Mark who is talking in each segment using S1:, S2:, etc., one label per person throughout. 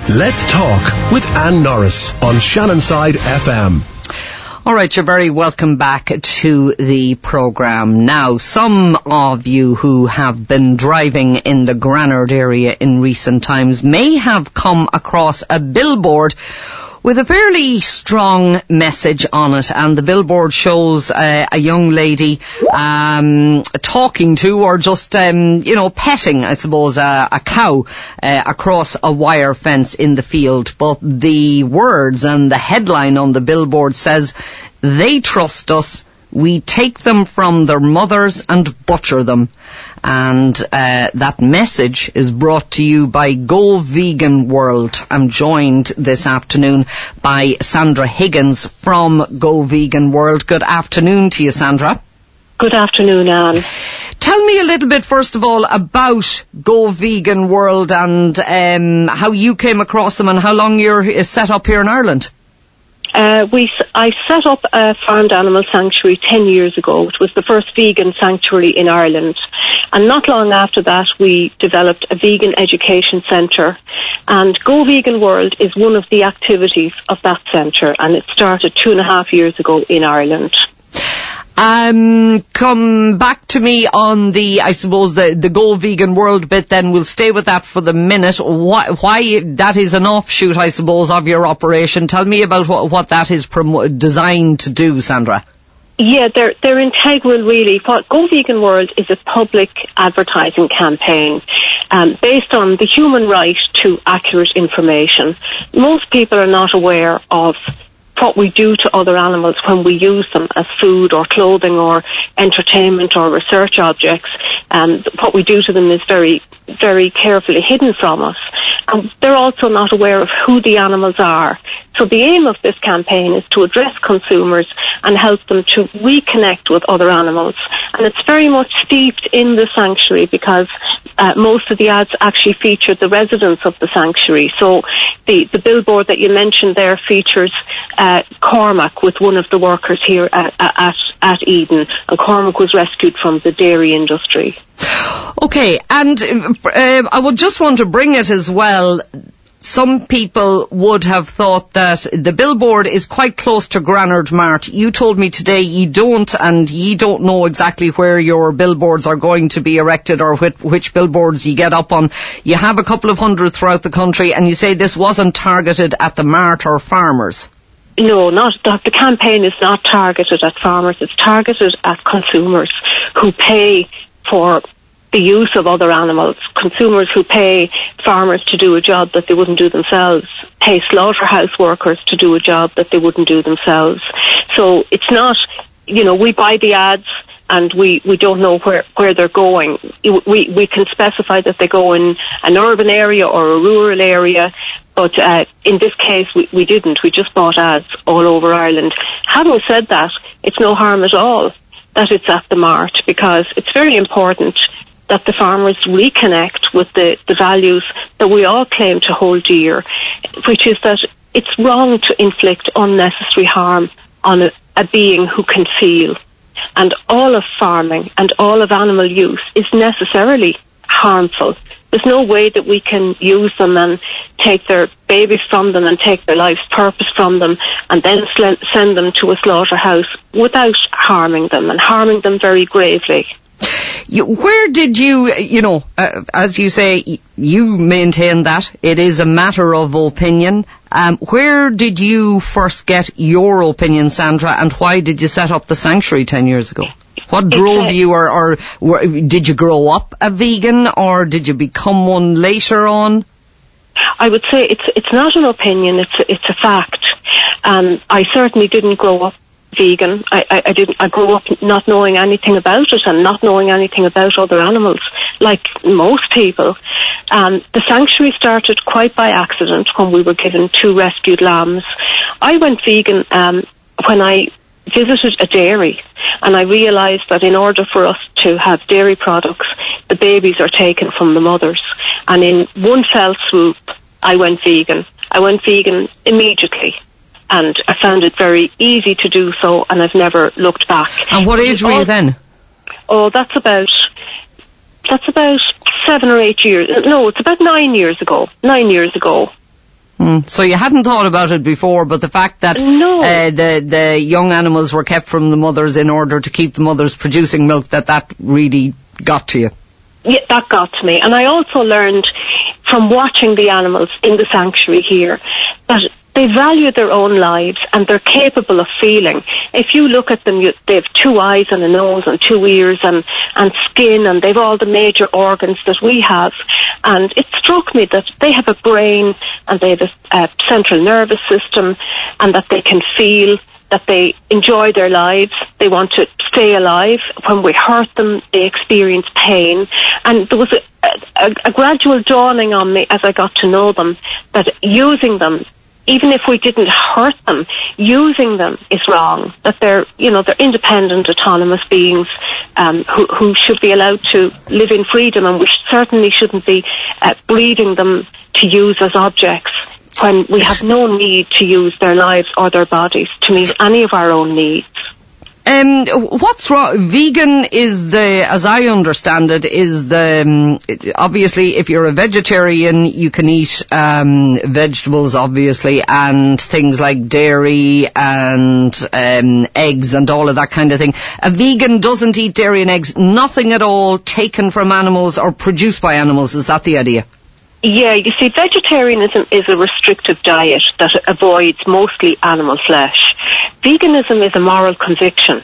S1: Let's Talk with Anne Norris on Shannonside FM.
S2: All right, you're very welcome back to the programme. Now, some of you who have been driving in the Granard area in recent times may have come across a billboard with a fairly strong message on it, and the billboard shows a young lady talking to, or just petting, I suppose, a cow across a wire fence in the field. But the words and the headline on the billboard says, "They trust us, we take them from their mothers and butcher them." And that message is brought to you by Go Vegan World. I'm joined this afternoon by Sandra Higgins from Go Vegan World. Good afternoon to you, Sandra.
S3: Good afternoon, Anne.
S2: Tell me a little bit, first of all, about Go Vegan World and how you came across them and how long you're set up here in Ireland.
S3: I set up a farmed animal sanctuary 10 years ago. It was the first vegan sanctuary in Ireland. And not long after that, we developed a vegan education centre. And Go Vegan World is one of the activities of that centre. And it started 2.5 years ago in Ireland.
S2: Come back to me on the Go Vegan World bit, then we'll stay with that for the minute. Why that is an offshoot, I suppose, of your operation. Tell me about what that is designed to do, Sandra.
S3: Yeah, they're integral, really. What Go Vegan World is a public advertising campaign based on the human right to accurate information. Most people are not aware of what we do to other animals when we use them as food or clothing or entertainment or research objects. What we do to them is very, very carefully hidden from us. They're also not aware of who the animals are. So the aim of this campaign is to address consumers and help them to reconnect with other animals. And it's very much steeped in the sanctuary because most of the ads actually feature the residents of the sanctuary. So the billboard that you mentioned there features Cormac with one of the workers here at Eden. And Cormac was rescued from the dairy industry.
S2: Okay, and I would just want to bring it as well. Some people would have thought that the billboard is quite close to Granard Mart. You told me today you don't know exactly where your billboards are going to be erected or which billboards you get up on. You have a couple of hundred throughout the country, and you say this wasn't targeted at the mart or farmers.
S3: No, the campaign is not targeted at farmers. It's targeted at consumers who pay for the use of other animals, consumers who pay farmers to do a job that they wouldn't do themselves, pay slaughterhouse workers to do a job that they wouldn't do themselves. So it's not, we buy the ads and we don't know where they're going. We can specify that they go in an urban area or a rural area, but in this case we didn't. We just bought ads all over Ireland. Having said that, it's no harm at all that it's at the mart, because it's very important that the farmers reconnect with the values that we all claim to hold dear, which is that it's wrong to inflict unnecessary harm on a being who can feel. And all of farming and all of animal use is necessarily harmful. There's no way that we can use them and take their babies from them and take their life's purpose from them and then send them to a slaughterhouse without harming them, and harming them very gravely.
S2: Where did you, as you say, you maintain that it is a matter of opinion. Where did you first get your opinion, Sandra, and why did you set up the sanctuary 10 years ago? What drove you, or did you grow up a vegan, or did you become one later on?
S3: I would say it's not an opinion, it's a fact. I certainly didn't grow up vegan. I grew up not knowing anything about it and not knowing anything about other animals, like most people. The sanctuary started quite by accident when we were given 2 rescued lambs. I went vegan when I visited a dairy, and I realised that in order for us to have dairy products, the babies are taken from the mothers. And in one fell swoop, I went vegan. I went vegan immediately. And I found it very easy to do so, and I've never looked back.
S2: And what age were you then?
S3: Oh, that's about 7 or 8 years. No, it's about 9 years ago. 9 years ago.
S2: So you hadn't thought about it before, but the fact that the young animals were kept from the mothers in order to keep the mothers producing milk, that really got to you.
S3: Yeah, that got to me. And I also learned from watching the animals in the sanctuary here that they value their own lives and they're capable of feeling. If you look at them, they have 2 eyes and a nose and 2 ears and skin, and they've all the major organs that we have. And it struck me that they have a brain and they have a central nervous system, and that they can feel, that they enjoy their lives, they want to stay alive. When we hurt them, they experience pain. And there was a gradual dawning on me as I got to know them that using them, even if we didn't hurt them, using them is wrong. That they're independent, autonomous beings who should be allowed to live in freedom, and we certainly shouldn't be breeding them to use as objects when we have no need to use their lives or their bodies to meet any of our own needs.
S2: What's wrong? Vegan is as I understand it, is obviously if you're a vegetarian, you can eat vegetables, obviously, and things like dairy and eggs and all of that kind of thing. A vegan doesn't eat dairy and eggs, nothing at all taken from animals or produced by animals. Is that the idea?
S3: Yeah, you see, vegetarianism is a restrictive diet that avoids mostly animal flesh. Veganism is a moral conviction.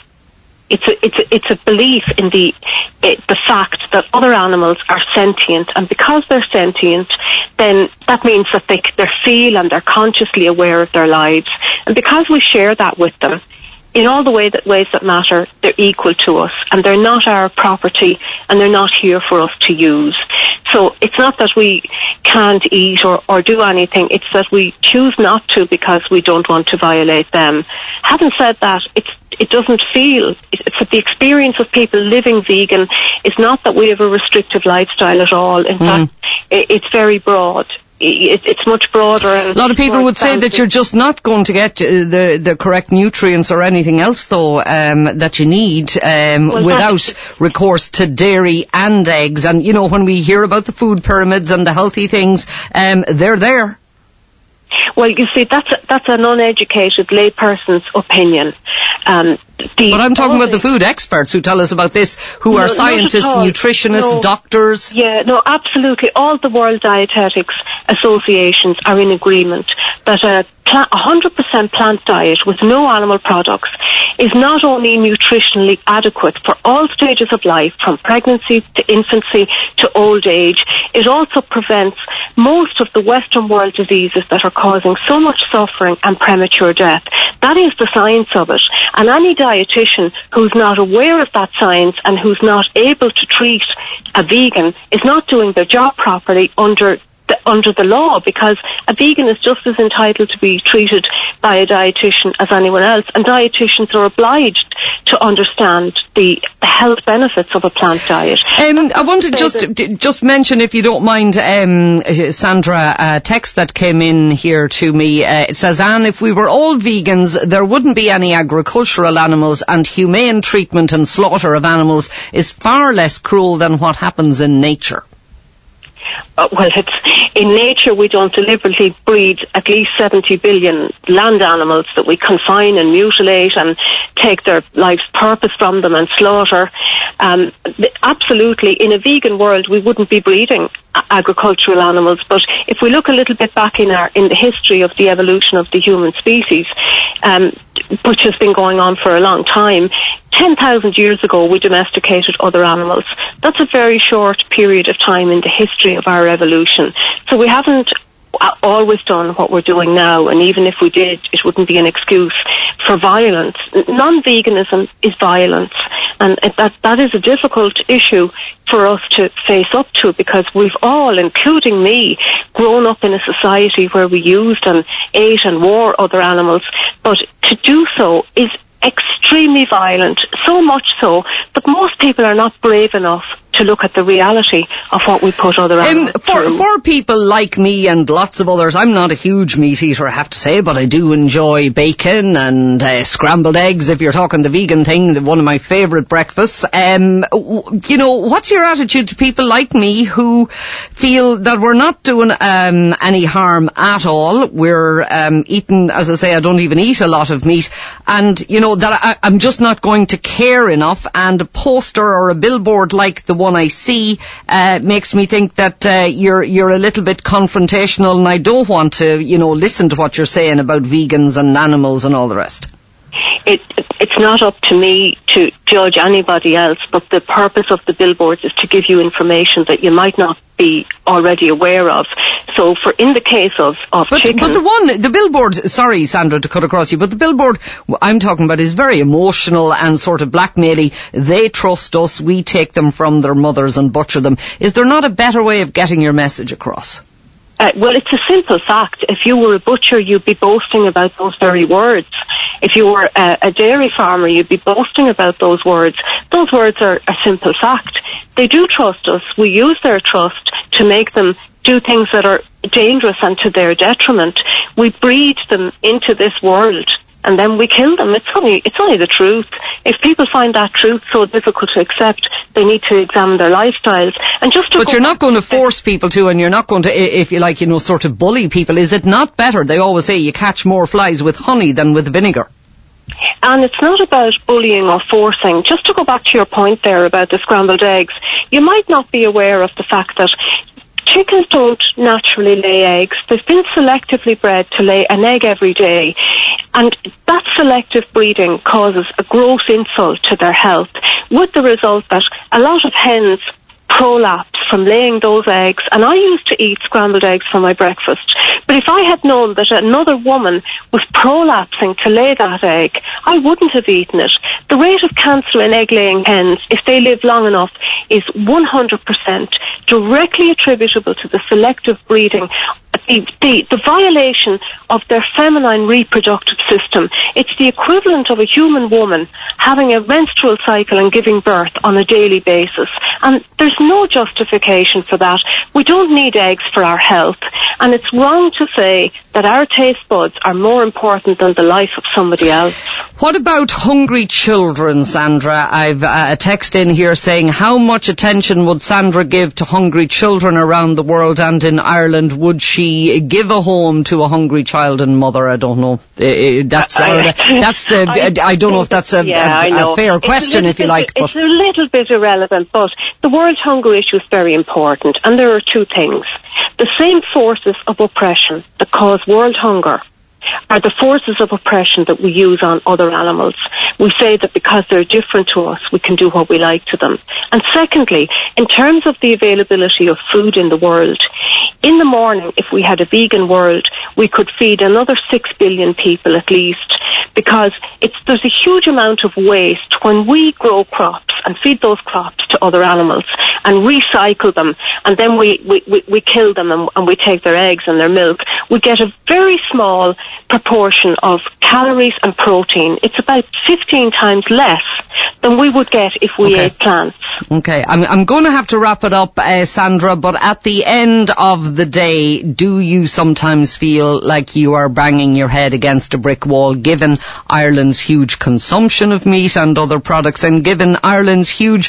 S3: It's a belief in the fact that other animals are sentient, and because they're sentient, then that means that they feel and they're consciously aware of their lives. And because we share that with them, in all the ways that matter, they're equal to us, and they're not our property, and they're not here for us to use. So it's not that we can't eat or do anything, it's that we choose not to because we don't want to violate them. Having said that, it doesn't feel, it's the experience of people living vegan is not that we have a restrictive lifestyle at all. In fact, it's very broad. It's much broader.
S2: A lot of people would say that you're just not going to get the correct nutrients or anything else, though, that you need without recourse to dairy and eggs. And, when we hear about the food pyramids and the healthy things, they're there.
S3: Well, you see, that's an uneducated layperson's opinion.
S2: But I'm talking about the food experts who tell us about this, who are scientists, nutritionists, doctors.
S3: Yeah, no, absolutely. All the World Dietetics Associations are in agreement that a 100% plant diet with no animal products is not only nutritionally adequate for all stages of life, from pregnancy to infancy to old age, it also prevents most of the Western world diseases that are causing so much suffering and premature death. That is the science of it. And any dietitian who's not aware of that science and who's not able to treat a vegan is not doing their job properly under the law, because a vegan is just as entitled to be treated by a dietitian as anyone else, and dietitians are obliged to understand the health benefits of a plant diet.
S2: I want to just mention, if you don't mind, Sandra, a text that came in here to me. It says, Anne, if we were all vegans, there wouldn't be any agricultural animals, and humane treatment and slaughter of animals is far less cruel than what happens in nature.
S3: Well, in nature we don't deliberately breed at least 70 billion land animals that we confine and mutilate and take their life's purpose from them and slaughter. Absolutely, in a vegan world we wouldn't be breeding agricultural animals, but if we look a little bit back in the history of the evolution of the human species, which has been going on for a long time, 10,000 years ago we domesticated other animals. That's a very short period of time in the history of our evolution. So we haven't always done what we're doing now, and even if we did, it wouldn't be an excuse for violence. Non-veganism is violence, and that is a difficult issue for us to face up to, because we've all, including me, grown up in a society where we used and ate and wore other animals, but to do so is extremely violent, so much so that most people are not brave enough to look at the reality of what we put other animals through.
S2: For people like me and lots of others, I'm not a huge meat eater, I have to say, but I do enjoy bacon and scrambled eggs, if you're talking the vegan thing, one of my favourite breakfasts. What's your attitude to people like me who feel that we're not doing any harm at all? We're eating, as I say, I don't even eat a lot of meat, and that I'm just not going to care enough, and a poster or a billboard like the one I see makes me think that you're a little bit confrontational, and I don't want to listen to what you're saying about vegans and animals and all the rest.
S3: It's not up to me to judge anybody else, but the purpose of the billboards is to give you information that you might not be already aware of. So in the case of chicken...
S2: But the billboard, sorry Sandra to cut across you, but the billboard I'm talking about is very emotional and sort of blackmaily. They trust us, we take them from their mothers and butcher them. Is there not a better way of getting your message across?
S3: Well, it's a simple fact. If you were a butcher, you'd be boasting about those very words. If you were a dairy farmer, you'd be boasting about those words. Those words are a simple fact. They do trust us. We use their trust to make them do things that are dangerous and to their detriment. We breed them into this world, and then we kill them. It's only the truth. If people find that truth so difficult to accept, they need to examine their lifestyles. But
S2: you're not going to force people to, and you're not going to, if you like, sort of bully people. Is it not better? They always say you catch more flies with honey than with vinegar.
S3: And it's not about bullying or forcing. Just to go back to your point there about the scrambled eggs, you might not be aware of the fact that chickens don't naturally lay eggs. They've been selectively bred to lay an egg every day. And that selective breeding causes a gross insult to their health, with the result that a lot of hens prolapse from laying those eggs. And I used to eat scrambled eggs for my breakfast. But if I had known that another woman was prolapsing to lay that egg, I wouldn't have eaten it. The rate of cancer in egg-laying hens, if they live long enough, is 100% directly attributable to the selective breeding, the violation of their feminine reproductive system. It's the equivalent of a human woman having a menstrual cycle and giving birth on a daily basis. And there's no justification for that. We don't need eggs for our health. And it's wrong to say that our taste buds are more important than the life of somebody else.
S2: What about hungry children, Sandra? I've a text in here saying, how much attention would Sandra give to hungry children around the world and in Ireland? Would she give a home to a hungry child and mother? I don't know. I don't know if that's a fair question, if you like. But
S3: it's a little bit irrelevant, but the world hunger issue is very important, and there are two things. The same forces of oppression that cause world hunger are the forces of oppression that we use on other animals. We say that because they're different to us, we can do what we like to them. And secondly, in terms of the availability of food in the world, in the morning, if we had a vegan world, we could feed another 6 billion people at least, because there's a huge amount of waste when we grow crops and feed those crops to other animals and recycle them, and then we kill them and we take their eggs and their milk. We get a very small proportion of calories and protein. It's about 15 times less than we would get if we ate plants.
S2: Okay, I'm going to have to wrap it up, Sandra, but at the end of the day, do you sometimes feel like you are banging your head against a brick wall, given Ireland's huge consumption of meat and other products, and given Ireland's huge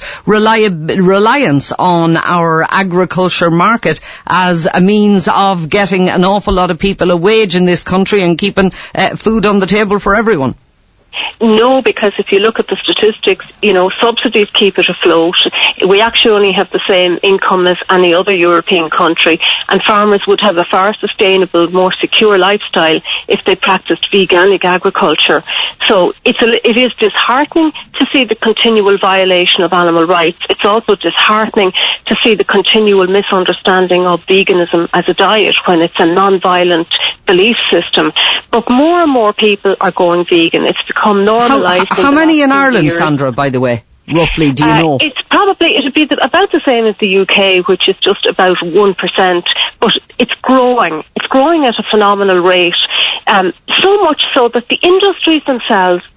S2: reliance on our agriculture market as a means of getting an awful lot of people a wage in this country and keeping food on the table for everyone?
S3: No, because if you look at the statistics, subsidies keep it afloat. We actually only have the same income as any other European country, and farmers would have a far sustainable, more secure lifestyle if they practiced veganic agriculture. So it is disheartening to see the continual violation of animal rights. It's also disheartening to see the continual misunderstanding of veganism as a diet when it's a non-violent belief system. But more and more people are going vegan. It's become normalised.
S2: How many in Ireland, Sandra, by the way? Roughly, do you know?
S3: It'd be about the same as the UK, which is just about 1%, but it's growing. It's growing at a phenomenal rate, so much so that the industries themselves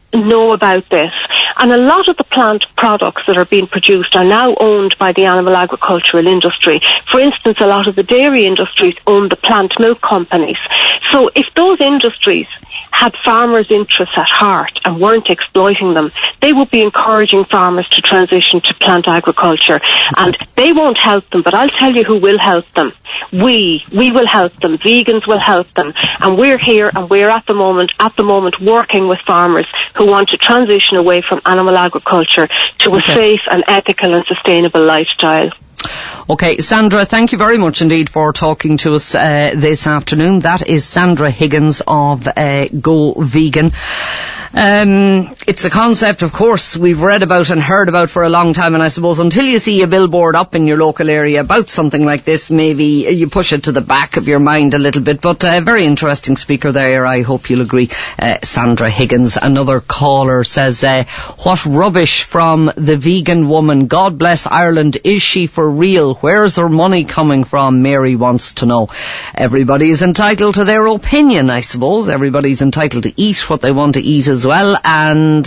S3: know about this. And a lot of the plant products that are being produced are now owned by the animal agricultural industry. For instance, a lot of the dairy industries own the plant milk companies. So if those industries had farmers' interests at heart and weren't exploiting them, they would be encouraging farmers to transition to plant agriculture. And they won't help them, but I'll tell you who will help them. We will help them. Vegans will help them. And we're here and we're at the moment working with farmers who want to transition away from animal agriculture to a safe and ethical and sustainable lifestyle.
S2: Okay, Sandra, thank you very much indeed for talking to us this afternoon. That is Sandra Higgins of Go Vegan. It's a concept, of course, we've read about and heard about for a long time, and I suppose until you see a billboard up in your local area about something like this, maybe you push it to the back of your mind a little bit. But a very interesting speaker there, I hope you'll agree. Sandra Higgins. Another caller says, what rubbish from the vegan woman. God bless Ireland. Is she for real? Where's her money coming from? Mary wants to know. Everybody is entitled to their opinion, I suppose. Everybody's entitled to eat what they want to eat as well. And,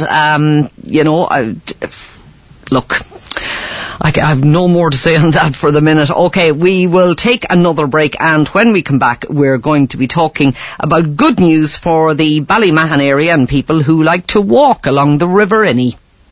S2: look, I have no more to say on that for the minute. Okay, we will take another break, and when we come back, we're going to be talking about good news for the Ballymahon area and people who like to walk along the River Inny.